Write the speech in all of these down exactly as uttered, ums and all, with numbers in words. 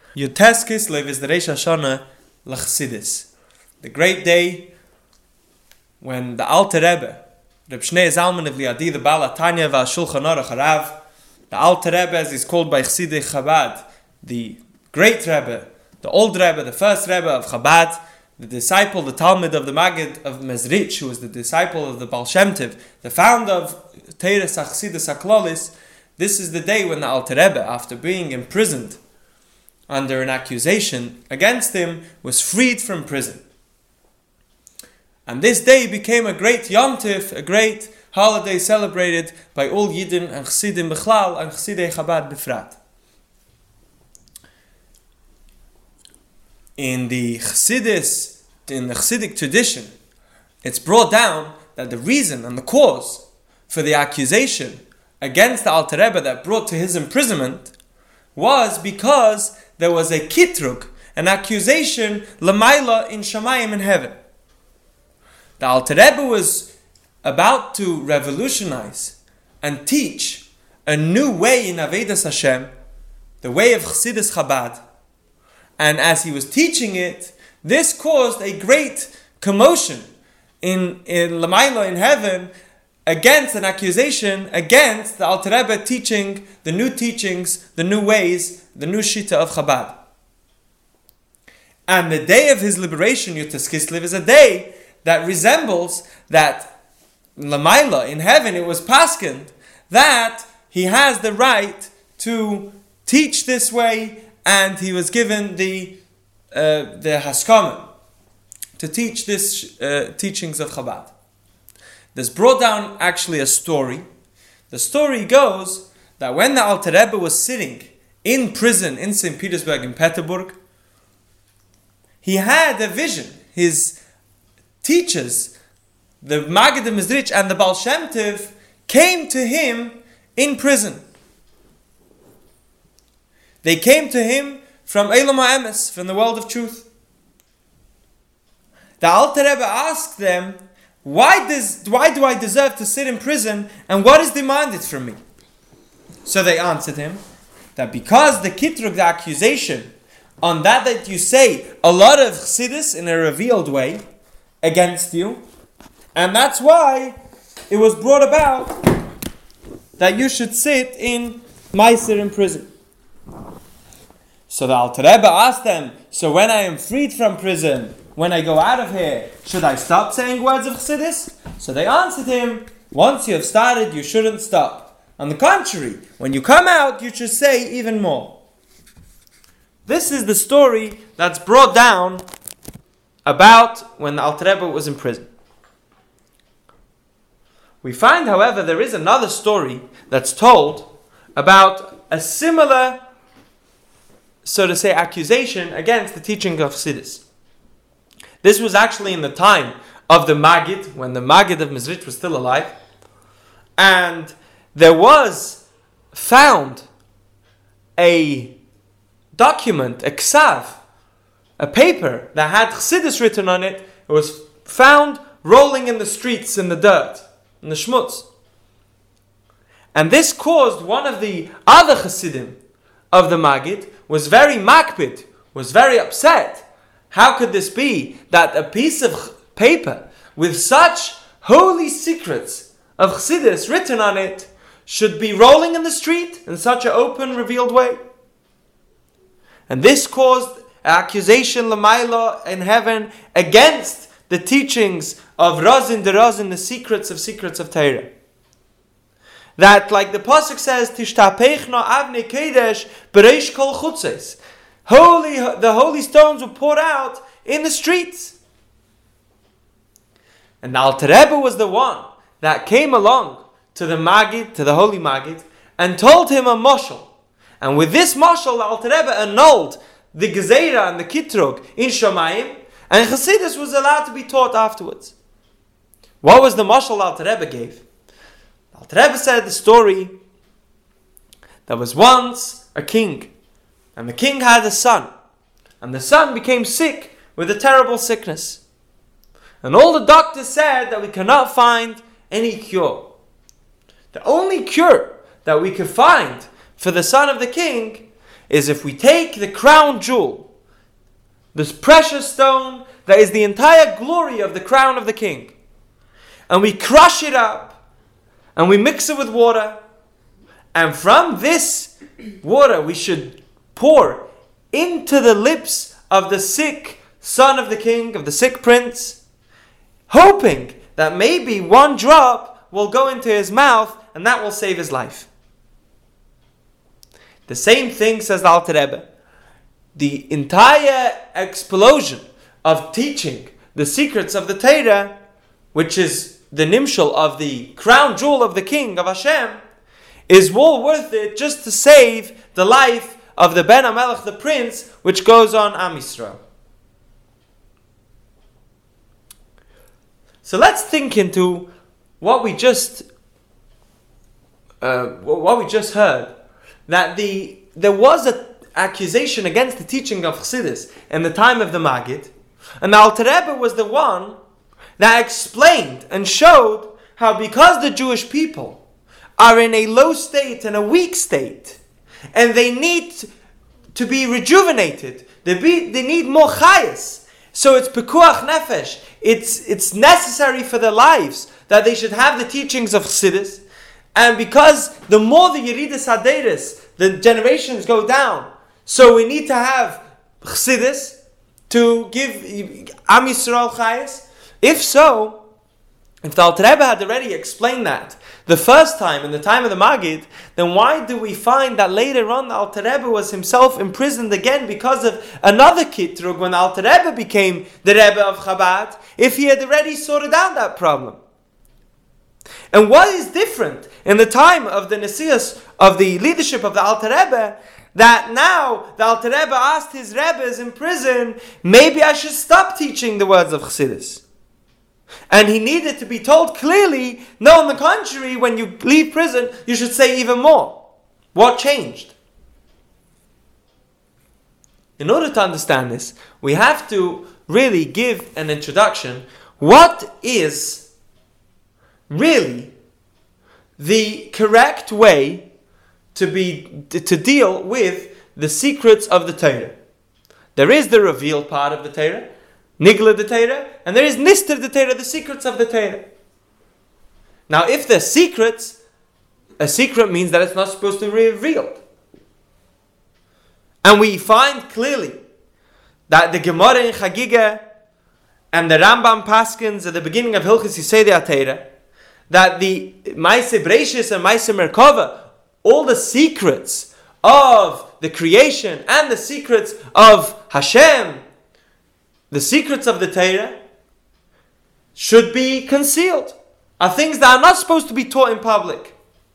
Yutes Kislev is the Reish Hashanah L'Chassidus, the great day when the Alter Rebbe, Reb Shnei Zalman of Liadi, the Baal HaTanya v'Shulchan Aruch Harav, the Alter Rebbe, as he's called by Chassidei Chabad, the great Rebbe, the old Rebbe, the first Rebbe of Chabad, the disciple, the Talmud of the Maggid of Mezrich, who was the disciple of the Baal Shem Tov, the founder of Teres HaChassidus HaKlolis. This is the day when the Alter Rebbe, after being imprisoned under an accusation against him, was freed from prison. And this day became a great Yom Tov, a great holiday celebrated by all Yidden and Chassidim Bechlal and Chassidei Chabad Befrat. In the Chassidus, in the Chassidic tradition, it's brought down that the reason and the cause for the accusation against the Alter Rebbe that brought to his imprisonment was because there was a kitrug, an accusation, lamaila in Shamayim in heaven. The Alter Rebbe was about to revolutionize and teach a new way in Avedas Hashem, the way of Chassidus Chabad. And as he was teaching it, this caused a great commotion in, in lamaila in heaven against an accusation against the Alter Rebbe teaching the new teachings, the new ways, the new shita of Chabad. And the day of his liberation, Yutes Kislev, is a day that resembles that lamaila in heaven. It was paskened that he has the right to teach this way, and he was given the uh, the haskama to teach this uh, teachings of Chabad. There's brought down actually a story. The story goes that when the Alter Rebbe was sitting in prison in Saint Petersburg in Peterburg, he had a vision. His teachers, the Maggid of Mezrich and the Baal Shem Tov, came to him in prison. They came to him from Eilam HaEmes, from the world of truth. The Alter Rebbe asked them, Why does why do I deserve to sit in prison, and what is demanded from me? So they answered him that because the kitrug, the accusation, on that that you say a lot of chassidus in a revealed way against you, and that's why it was brought about that you should sit in Meiser in prison. So the Alter Rebbe asked them, so when I am freed from prison, when I go out of here, should I stop saying words of Chassidus? So they answered him, once you have started, you shouldn't stop. On the contrary, when you come out, you should say even more. This is the story that's brought down about when the Alter Rebbe was in prison. We find, however, there is another story that's told about a similar, so to say, accusation against the teaching of Chassidus. This was actually in the time of the Maggid, when the Maggid of Mezrich was still alive. And there was found a document, a ksav, a paper that had Chassidus written on it. It was found rolling in the streets in the dirt, in the shmutz. And this caused one of the other Chassidim of the Maggid was very makpid, was very upset. How could this be that a piece of paper with such holy secrets of Chassidus written on it should be rolling in the street in such an open, revealed way? And this caused accusation l'mayla in heaven against the teachings of Razin de Razin, the secrets of secrets of Torah. That, like the pasuk says, Tishtapechna avnei kedesh bereish kol chutzes. Holy, the holy stones were poured out in the streets. And the Alter Rebbe was the one that came along to the Maggid, to the holy Maggid, and told him a mashal. And with this mashal, the Alter Rebbe annulled the Gezeira and the Kitrug in Shamayim, and Chassidus was allowed to be taught afterwards. What was the mashal the Alter Rebbe gave? The Alter Rebbe said the story, there was once a king, and the king had a son, and the son became sick with a terrible sickness. And all the doctors said that we cannot find any cure. The only cure that we could find for the son of the king is if we take the crown jewel, this precious stone that is the entire glory of the crown of the king, and we crush it up, and we mix it with water, and from this water we should pour into the lips of the sick son of the king, of the sick prince, hoping that maybe one drop will go into his mouth and that will save his life. The same thing, says the Alter Rebbe. The entire explosion of teaching the secrets of the Torah, which is the nimshal of the crown jewel of the king, of Hashem, is well worth it just to save the life of the Ben HaMelech, the prince, which goes on Am Yisrael. So let's think into what we just uh, what we just heard. That the there was an accusation against the teaching of Chassidus in the time of the Maggid, and the Alter Rebbe was the one that explained and showed how because the Jewish people are in a low state and a weak state, and they need to be rejuvenated, they, be, they need more chayas. So it's pekuach nefesh. It's it's necessary for their lives that they should have the teachings of Chassidus. And because the more the Yeridas Haderis, the generations go down, so we need to have Chassidus to give Am Yisrael chayas. If so, if the Alter Rebbe had already explained that the first time, in the time of the Maggid, then why do we find that later on the Alter Rebbe was himself imprisoned again because of another Kitrug when the Alter Rebbe became the Rebbe of Chabad, if he had already sorted out that problem? And what is different in the time of the Nesias, of the leadership of the Alter Rebbe, that now the Alter Rebbe asked his Rebbes in prison, maybe I should stop teaching the words of Chassidus. And he needed to be told clearly, no, on the contrary, when you leave prison, you should say even more. What changed? In order to understand this, we have to really give an introduction. What is really the correct way to be to deal with the secrets of the Torah? There is the revealed part of the Torah, Nigla the Torah, and there is Nister the Torah, the secrets of the Torah. Now, if they're secrets, a secret means that it's not supposed to be revealed. And we find clearly that the Gemara in Chagiga and the Rambam Paskins at the beginning of Hilchos Yisodei HaTorah, that the Maaseh Bereishis and Maaseh Merkava, all the secrets of the creation and the secrets of Hashem, the secrets of the Torah, should be concealed, are things that are not supposed to be taught in public.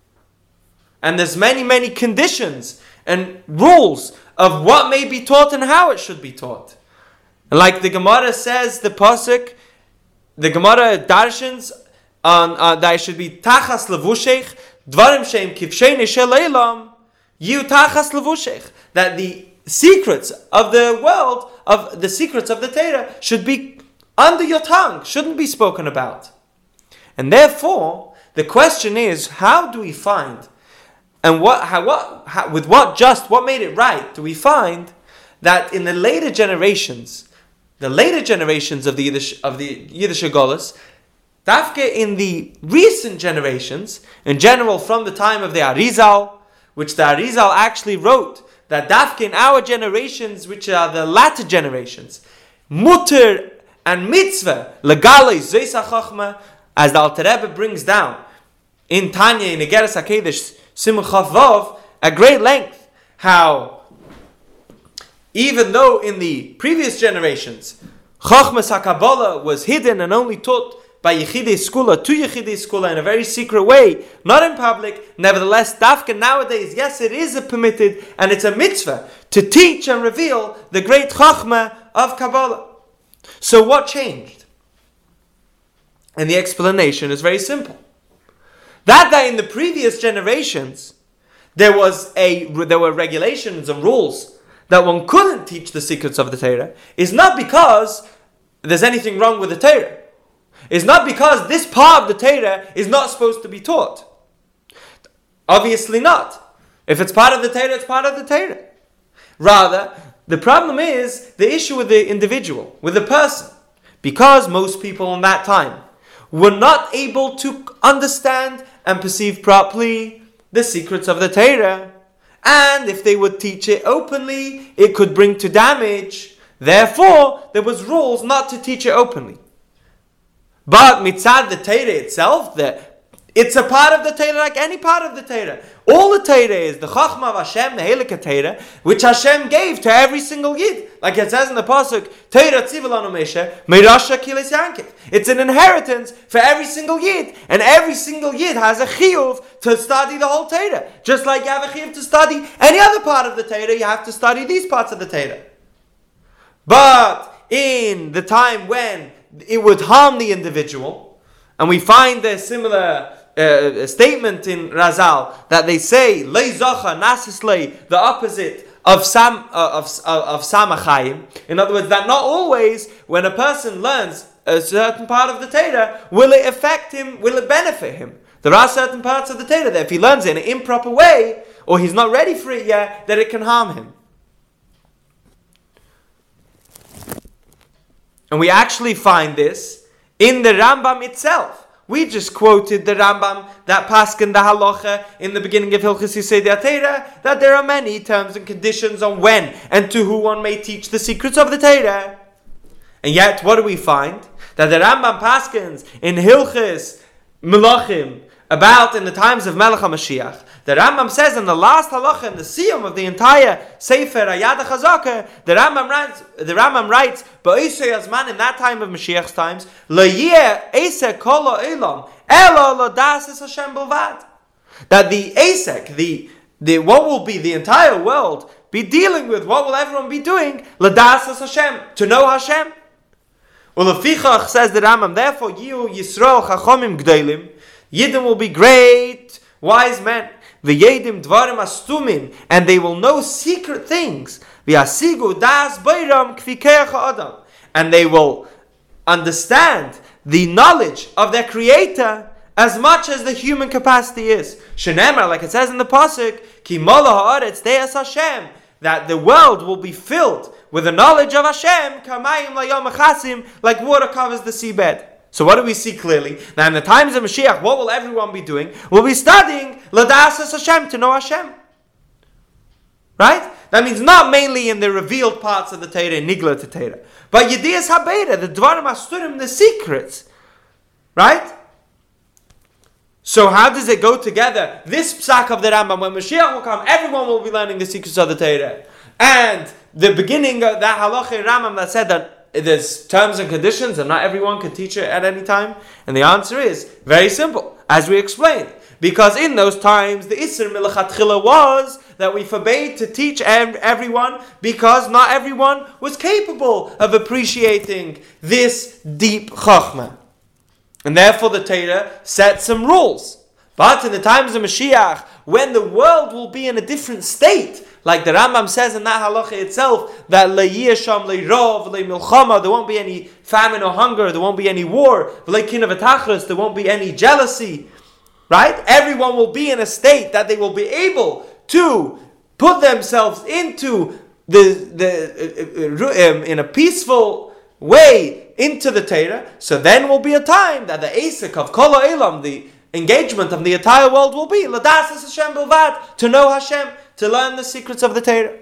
And there's many, many conditions and rules of what may be taught and how it should be taught. And like the Gemara says, the Pasuk, the Gemara darshans on uh, that it should be tachas levushech, dvarim sheim kivshei neshel eilam, yu tachas levushech, that the secrets of the world, of the secrets of the Torah, should be under your tongue, shouldn't be spoken about. And therefore, the question is, how do we find, and what, how, what, how, with what just, what made it right, do we find that in the later generations, the later generations of the Yiddish, of the Yiddish Agolas, Dafke in the recent generations, in general from the time of the Arizal, which the Arizal actually wrote, that Dafke in our generations, which are the latter generations, mutter and mitzvah, legalei zeis hachachma, as the Alter Rebbe brings down in Tanya, in Igeres HaKedesh, Simon Chav Vav, at great length, how even though in the previous generations, Chachmas HaKabbalah was hidden and only taught by Yechidei Skula to Yechidei Skula in a very secret way, not in public, nevertheless, Dafka nowadays, yes, it is a permitted and it's a mitzvah to teach and reveal the great Chachma of Kabbalah. So what changed? And the explanation is very simple. That day in the previous generations, there was a there were regulations and rules that one couldn't teach the secrets of the Torah, is not because there's anything wrong with the Torah. It's not because this part of the Torah is not supposed to be taught. Obviously not. If it's part of the Torah, it's part of the Torah. Rather, the problem is the issue with the individual, with the person. Because most people in that time were not able to understand and perceive properly the secrets of the Torah. And if they would teach it openly, it could bring to damage. Therefore, there was rules not to teach it openly. But mitzad the Torah itself, the, it's a part of the Torah like any part of the Torah. All the Torah is the Chachma of Hashem, the Heilige Torah, which Hashem gave to every single Yid. Like it says in the Pasuk, Torah tzivilanu Moshe, Meirasha kiles Yankiv. It's an inheritance for every single Yid. And every single Yid has a chiyuv to study the whole Torah. Just like you have a chiyuv to study any other part of the Torah, you have to study these parts of the Torah. But in the time when it would harm the individual, and we find a similar Uh, a statement in Razal that they say Lei Zocha Nasislei, the opposite of Sam uh, of of, of Samachayim. In other words, that not always when a person learns a certain part of the Torah will it affect him, will it benefit him. There are certain parts of the Torah that if he learns it in an improper way or he's not ready for it yet, that it can harm him. And we actually find this in the Rambam itself. We just quoted the Rambam that paskin the halacha in the beginning of Hilchos Yesodei Torah that there are many terms and conditions on when and to who one may teach the secrets of the Torah. And yet, what do we find? That the Rambam paskins in Hilchos Melachim about in the times of Melech HaMashiach. The Rambam says in the last halacha, in the siyum of the entire Sefer Hayad HaChazaka, the Rambam writes, the Rambam writes, Ba'isei Azman, in that time of Mashiach's times, La'yeh Eisek Kol Ha'olam, Elo L'das Es Hashem Bilvad. That the Eisek, the, the, what will be the entire world, be dealing with, what will everyone be doing? L'das Es Hashem, to know Hashem. Ulefichach, says the Rambam, therefore, Yiu Yisrael Chachomim G'deilim, Yidden will be great, wise men. V'yedim dvarim astumim, and they will know secret things. V'yasigu das bayram k'fikeach ha'adam, and they will understand the knowledge of their Creator as much as the human capacity is. Shenemar, like it says in the pasuk, ki mola ha'aretz de'as Hashem, that the world will be filled with the knowledge of Hashem, kamayim layom achasim, like water covers the seabed. So what do we see clearly? Now in the times of Mashiach, what will everyone be doing? We'll be studying L'das Es Hashem, to know Hashem. Right? That means not mainly in the revealed parts of the Torah, Nigla to Torah, but Yediyas HaBeira, the Dvarim HaSturim, the secrets. Right? So how does it go together? This psak of the Rambam, when Mashiach will come, everyone will be learning the secrets of the Torah. And the beginning of that halacha in Rambam that said that there's terms and conditions and not everyone can teach it at any time. And the answer is very simple, as we explained. Because in those times, the Isser Milachatchila was that we forbade to teach everyone because not everyone was capable of appreciating this deep Chachma. And therefore the Torah set some rules. But in the times of Mashiach, when the world will be in a different state, like the Rambam says in that halacha itself, that le'yesham le'rov le'milchama, there won't be any famine or hunger, there won't be any war, le'kina v'tachlis, there won't be any jealousy, right? Everyone will be in a state that they will be able to put themselves into the the uh, uh, um, in a peaceful way into the Torah. So then will be a time that the Asik of Kol Ha'olam, the engagement of the entire world, will be L'das Es Hashem Bilvad, to know Hashem, to learn the secrets of the Torah.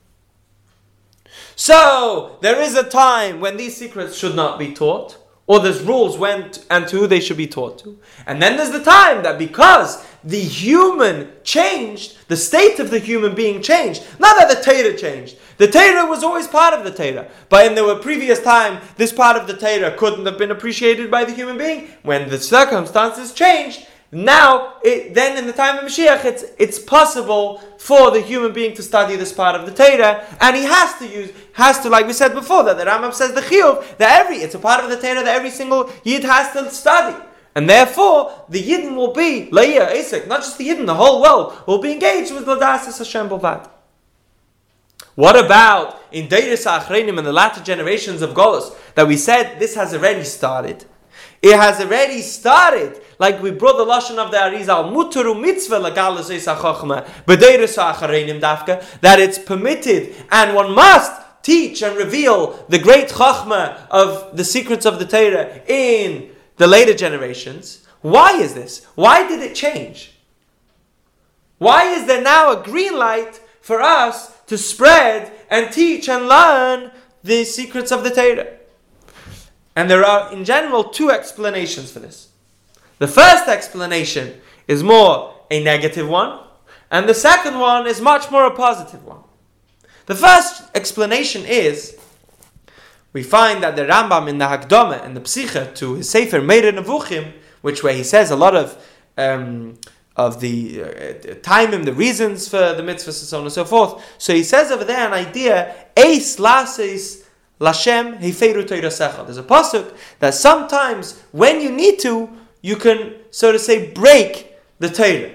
So, there is a time when these secrets should not be taught, or there's rules when t- and to who they should be taught to. And then there's the time that because the human changed, the state of the human being changed, not that the Torah changed. The Torah was always part of the Torah. But in the previous time, this part of the Torah couldn't have been appreciated by the human being. When the circumstances changed, now, it, then in the time of Mashiach, it's, it's possible for the human being to study this part of the Torah, and he has to use, has to, like we said before, that the Rambam says the Chiyuv, that every, it's a part of the Torah that every single Yid has to study. And therefore, the Yidden will be, La'iyah, Isaac, not just the Yidden, the whole world, will be engaged with L'das Es Hashem Bilvad. What about in Deiris Achreinim, in the latter generations of Golus, that we said this has already started? It has already started. Like we brought the lashon of the Arizal, muturu mitzvah lagalas eisachachma b'deiros ha'achareinim dafka, that it's permitted and one must teach and reveal the great chachma of the secrets of the Torah in the later generations. Why is this? Why did it change? Why is there now a green light for us to spread and teach and learn the secrets of the Torah? And there are, in general, two explanations for this. The first explanation is more a negative one, and the second one is much more a positive one. The first explanation is, we find that the Rambam in the Hakdama, in the Psicha to his Sefer Meir Nevuchim, which where he says a lot of um, of the uh, timing, the reasons for the mitzvahs and so on and so forth. So he says over there an idea, Eis lases lashem heiferu toirasecha. There's a pasuk that sometimes when you need to, you can, so to say, break the Torah.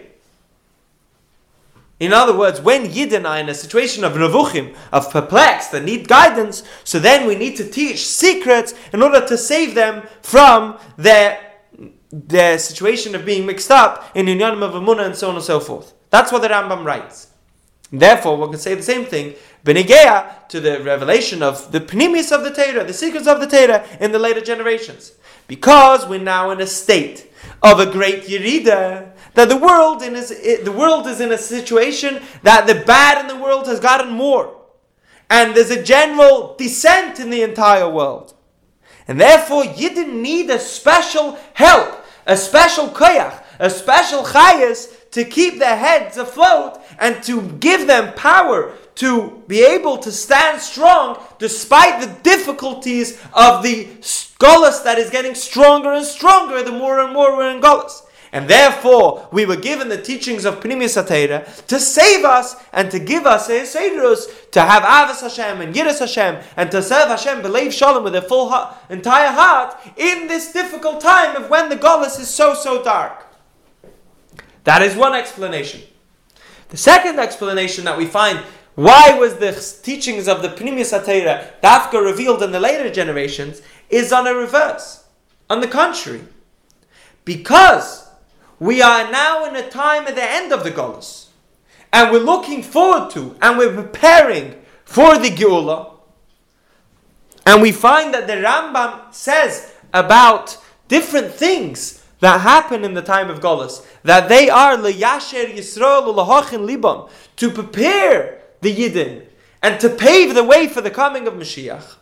In other words, when Yidden are in a situation of nevuchim, of perplexed, that need guidance, so then we need to teach secrets in order to save them from their, their situation of being mixed up in inyanim of emunah and so on and so forth. That's what the Rambam writes. Therefore, one can say the same thing, benigea, to the revelation of the pnimis of the Torah, the secrets of the Torah in the later generations. Because we're now in a state of a great Yerida, that the world in is, the world is in a situation that the bad in the world has gotten more. And there's a general descent in the entire world. And therefore, you didn't need a special help, a special koyach, a special chayas to keep their heads afloat and to give them power to be able to stand strong despite the difficulties of the Golus that is getting stronger and stronger the more and more we're in Golus. And therefore, we were given the teachings of Pnimis HaTorah to save us and to give us a Seidrus, to have Avos Hashem and Yiras Hashem, and to serve Hashem B'leiv Shalom with a full heart, entire heart in this difficult time of when the Golus is so, so dark. That is one explanation. The second explanation that we find, why was the teachings of the Pnimis HaTorah dafka revealed in the later generations, is on a reverse. On the contrary. Because we are now in a time at the end of the Golus, and we're looking forward to, and we're preparing for the Geula, and we find that the Rambam says about different things that happen in the time of Golus, that they are leyasher Yisrael ulahachin libam, to prepare the Yidden and to pave the way for the coming of Mashiach.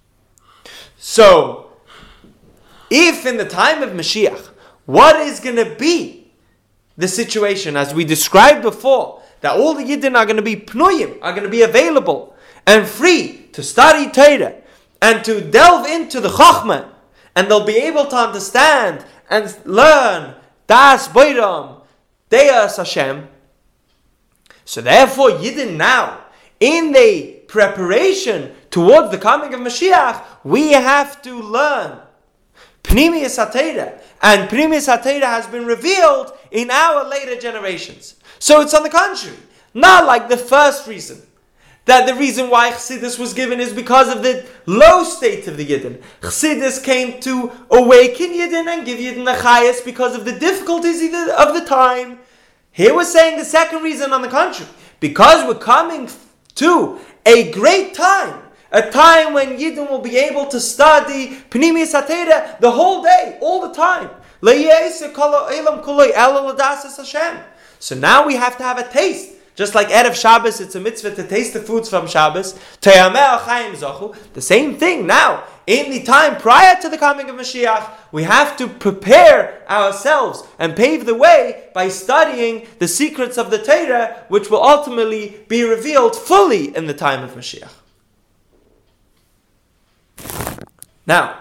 So, if in the time of Mashiach, what is going to be the situation, as we described before, that all the Yidden are going to be pnuyim, are going to be available and free to study Torah and to delve into the Chachma, and they'll be able to understand and learn Das Boiram, Deus Hashem. So therefore, Yidden now, in the preparation towards the coming of Mashiach, we have to learn Pnimis HaTorah, and Pnimis HaTorah has been revealed in our later generations. So it's on the contrary, not like the first reason, that the reason why Chassidus was given is because of the low state of the Yidden. Chassidus came to awaken Yidden and give Yidden the chayas because of the difficulties of the time. Here we're saying the second reason on the contrary, because we're coming to a great time, a time when Yidden will be able to study Pnimis HaTorah the whole day, all the time. So now we have to have a taste. Just like Erev Shabbos, it's a mitzvah to taste the foods from Shabbos. The same thing now. In the time prior to the coming of Mashiach, we have to prepare ourselves and pave the way by studying the secrets of the Torah, which will ultimately be revealed fully in the time of Mashiach. Now,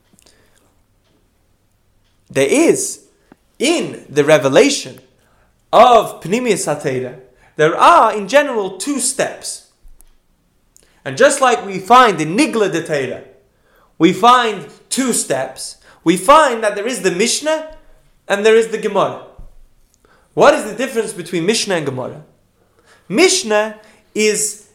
there is, in the revelation of Pnimis HaTorah, there are, in general, two steps. And just like we find in Nigla de Torah, we find two steps. We find that there is the Mishnah and there is the Gemara. What is the difference between Mishnah and Gemara? Mishnah is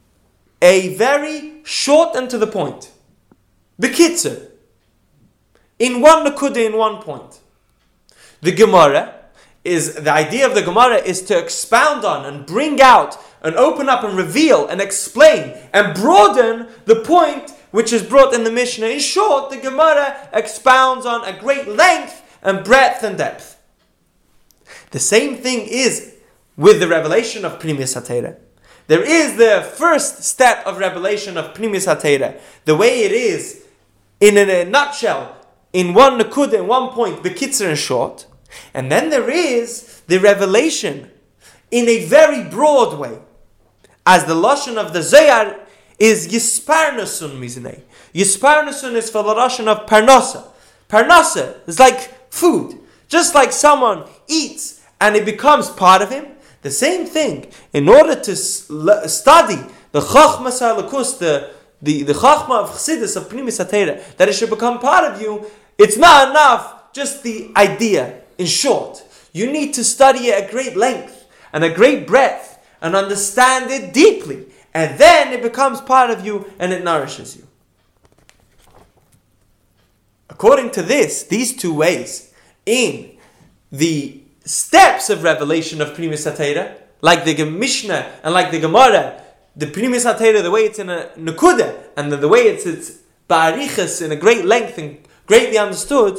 a very short and to the point. Bekitzer. in one nakuda, in one point. The Gemara is, the idea of the Gemara is to expound on and bring out and open up and reveal and explain and broaden the point which is brought in the Mishnah. In short, the Gemara expounds on a great length and breadth and depth. The same thing is with the revelation of Pnimis HaTeira. There is the first step of revelation of Pnimis HaTeira, the way it is in a nutshell, in one nakuda, in one point, bekitzer and short. And then there is the revelation in a very broad way, as the lashon of the Zohar is Yisparnasun Miznei. Yisparnasun is for the lashon of Parnasa. Parnasa is like food. Just like someone eats and it becomes part of him, the same thing. In order to study the Chachma Sarlakus, the the the Chachma of Chassidus, of Pnimis HaTeira, that it should become part of you, it's not enough just the idea. In short, you need to study it at great length and a great breadth and understand it deeply. And then it becomes part of you and it nourishes you. According to this, these two ways, in the steps of revelation of Pnimis HaTeira, like the Mishnah and like the Gemara, the Pnimis HaTeira, the way it's in a Nakuda, and the, the way it's, it's Ba'arichas in a great length and greatly understood,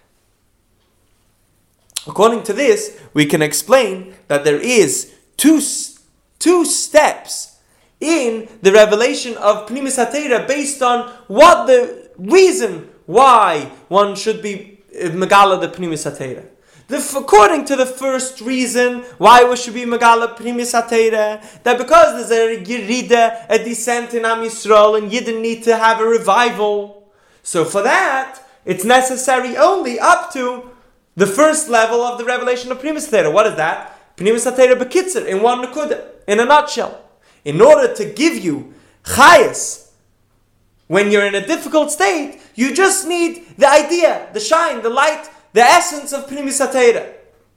according to this, we can explain that there is two, two steps in the revelation of Pnimis HaTeira based on what the reason why one should be Megala the Pnimis HaTeira. The, according to the first reason why we should be Megala Pnimis HaTeira, that because there's a Yerida, a descent in Am Yisrael, and Yidden need to have a revival. So for that, it's necessary only up to the first level of the revelation of Pnimis HaTeira. What is that? Pnimis HaTeira Bekitzer, in one Nakuda, in a nutshell. In order to give you chayas, when you're in a difficult state, you just need the idea, the shine, the light, the essence of Pnimis HaTeira.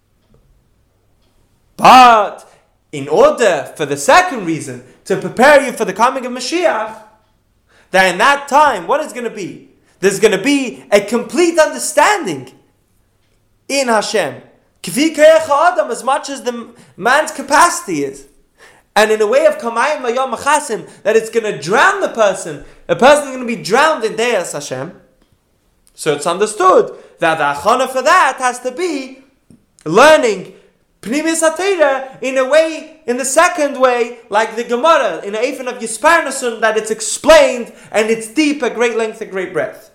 But in order for the second reason, to prepare you for the coming of Mashiach, that in that time, what is going to be? There's going to be a complete understanding in Hashem. K'vi k'echa adam, as much as the man's capacity is. And in a way of kamayim layom machasim, that it's going to drown the person. The person is going to be drowned in Deus Hashem. So it's understood that the achana for that has to be learning Pnimis HaTeira in a way, in the second way, like the Gemara, in a Eifin of Yisparnasun, that it's explained and it's deep, at great length, at great breadth.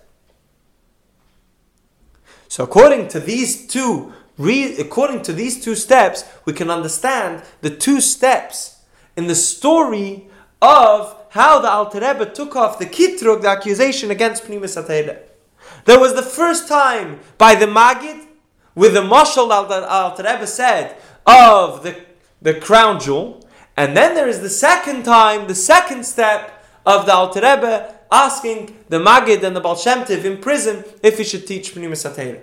So according to these two, re, according to these two steps, we can understand the two steps in the story of how the Alter Rebbe took off the kitrug, the accusation against Pnimis HaTeira. There was the first time by the Magid, with the mashal that Alter Rebbe said of the, the crown jewel, and then there is the second time, the second step of the Alter Rebbe asking the Magid and the Baal Shem Tov in prison if he should teach Pnimis HaTeira.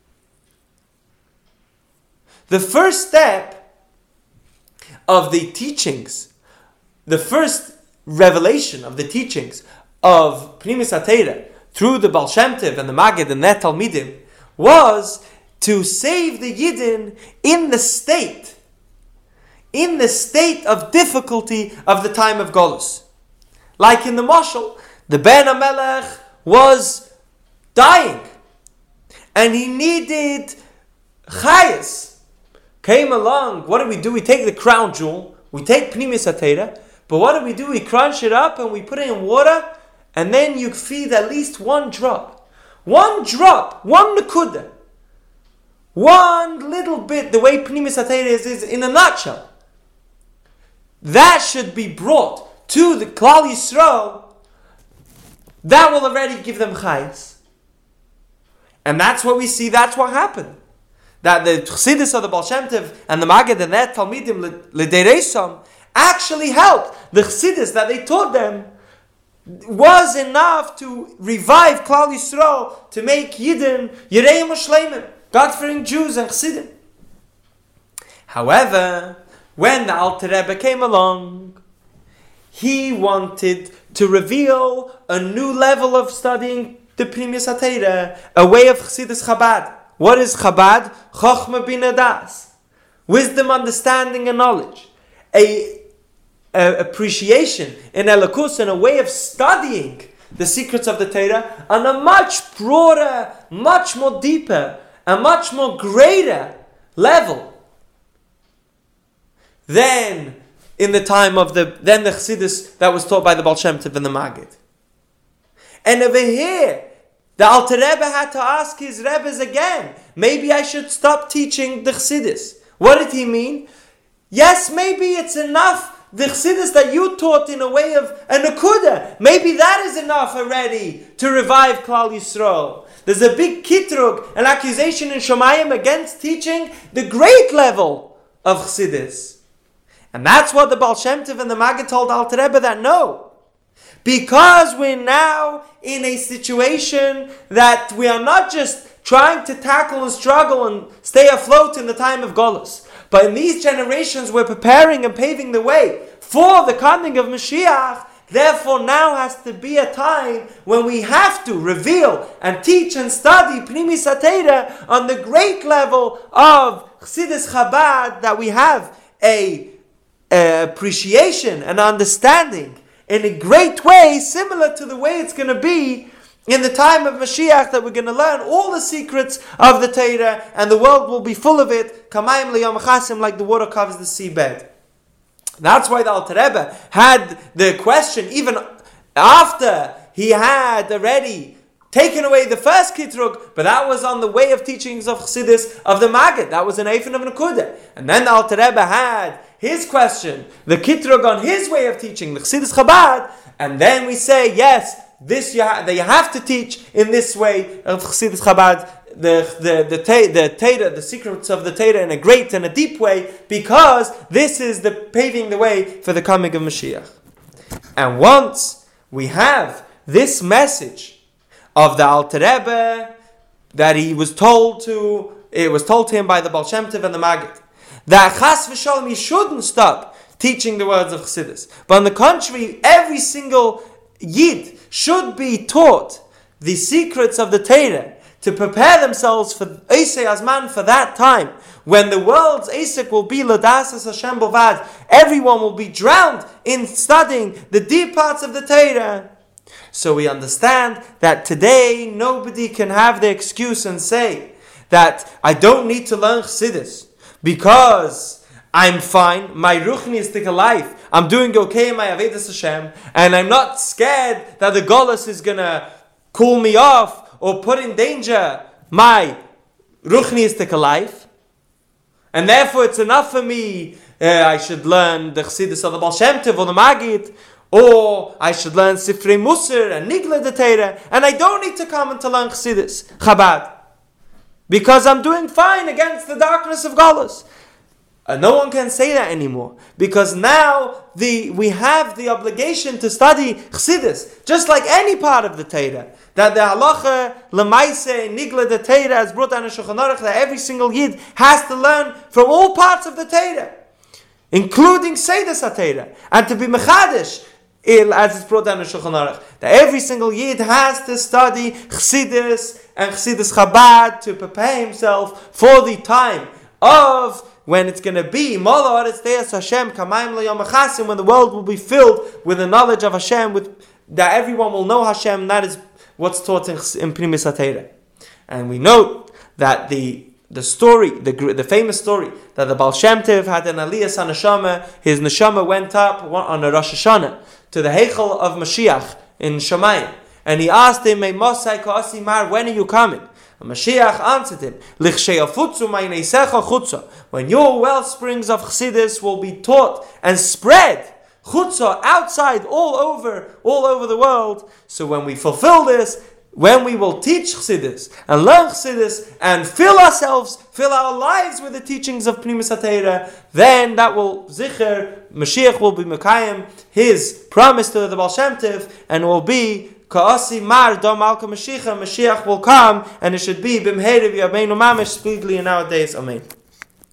The first step of the teachings, the first revelation of the teachings of Pnimis HaTeira through the Baal Shem Tov and the Magid and their Talmidim was to save the Yidden in the state, in the state of difficulty of the time of Golus. Like in the Mashal, the Ben HaMelech was dying and he needed chayas. Came along, what do we do? We take the crown jewel, we take Pnimis HaTeira, but what do we do? We crunch it up and we put it in water, and then you feed at least one drop. One drop, one nakuda. One little bit, the way Pnimis HaTeira is, is in a nutshell. That should be brought to the Klal Yisrael. That will already give them chayas. And that's what we see, that's what happened. That the Chassidus of the Baal Shem Tov and the Magid and their Talmidim L'Dereisam actually helped. The Chassidus that they taught them was enough to revive Klal Yisrael, to make Yidden Yereim U'Shleimim, God-fearing Jews and Chassidim. However, when the Alter Rebbe came along, he wanted to reveal a new level of studying the Pnimius HaTeira, a way of Chassidus Chabad. What is Chabad? Chochma Bina Das. Wisdom, understanding, and knowledge. A, a appreciation in Elokus and a way of studying the secrets of the Torah on a much broader, much more deeper, a much more greater level than in the time of the than the Chassidus that was taught by the Baal Shem Tov and the Maggid. And over here, the Alter Rebbe had to ask his Rebbes again, maybe I should stop teaching the Chassidus. What did he mean? Yes, maybe it's enough, the Chassidus that you taught in a way of a Nakuda. Maybe that is enough already to revive Klal Yisrael. There's a big kitrug, an accusation in Shomayim against teaching the great level of Chassidus. And that's what the Baal Shem Tov and the Maggid told Alter Rebbe that no. Because we're now in a situation that we are not just trying to tackle and struggle and stay afloat in the time of Golus, but in these generations we're preparing and paving the way for the coming of Mashiach. Therefore now has to be a time when we have to reveal and teach and study Pnimis HaTeira on the great level of Chassidus Chabad, that we have a, a appreciation and understanding in a great way, similar to the way it's going to be in the time of Mashiach, that we're going to learn all the secrets of the Torah and the world will be full of it, kamayim liyom chasim, like the water covers the seabed. That's why the Alter Rebbe had the question, even after he had already taken away the first kitrug, but that was on the way of teachings of Chassidus of the Maggid. That was an Eifen of Nekudah. And then the Alter Rebbe had his question, the kitrug on his way of teaching, the Chassidus Chabad, and then we say, yes, this you ha- that you have to teach in this way of Chassidus Chabad, the the the te- the Torah, the secrets of the Torah in a great and a deep way, because this is the paving the way for the coming of Mashiach. And once we have this message of the Alter Rebbe that he was told to, it was told to him by the Baal Shem Tov and the Maggid, that Chas v'Shalom he shouldn't stop teaching the words of Chassidus, but on the contrary, every single Yid should be taught the secrets of the Torah to prepare themselves for Eisei Azman, for that time when the world's Eisek will be L'dasas Hashem Bovad. Everyone will be drowned in studying the deep parts of the Torah. So we understand that today nobody can have the excuse and say that I don't need to learn Chassidus because I'm fine, my ruchnistic life, I'm doing okay in my Avedas Hashem, and I'm not scared that the Golus is going to cool me off or put in danger my ruchnistic life. And therefore it's enough for me, uh, I should learn the Chassidus of the Baal Shem Tov or the Maggid, or I should learn Sifrei Musar and Nigla de Torah, and I don't need to come and to learn Chassidus, Chabad, because I'm doing fine against the darkness of Golus. Uh, no one can say that anymore, because now the we have the obligation to study Chassidus, just like any part of the Torah. That the halacha, lemaise, nigla de Torah, as brought down in Shulchan Aruch, that every single Yid has to learn from all parts of the Torah, including Seidas HaTorah, and to be mechadish, as it's brought down in Shulchan Aruch, that every single Yid has to study Chassidus and Chassidus Chabad to prepare himself for the time of when it's going to be Mola Aretz Deis Hashem Kamayim L'Yom Chasim, when the world will be filled with the knowledge of Hashem, with that everyone will know Hashem. And that is what's taught in, in Pnimis HaTeira. And we know that the the story, the the famous story that the Baal Shem Tov had an Aliyas HaNeshama, his Neshama went up on a Rosh Hashanah to the Heichel of Mashiach in Shamayim, and he asked him, when are you coming? And Mashiach answered him, when your well springs of Chassidus will be taught and spread Chutzah outside all over, all over the world. So when we fulfill this, when we will teach Chassidus and learn Chassidus and fill ourselves, fill our lives with the teachings of Pnimis HaTeira, then that will zicher, Mashiach will be Mekayim, his promise to the Baal Shem Tov, and will be Ka'asi mar do malka Mashiach, Mashiach will come, and it should be b'mheira v'yameinu mamish, speedily in our days. Amen.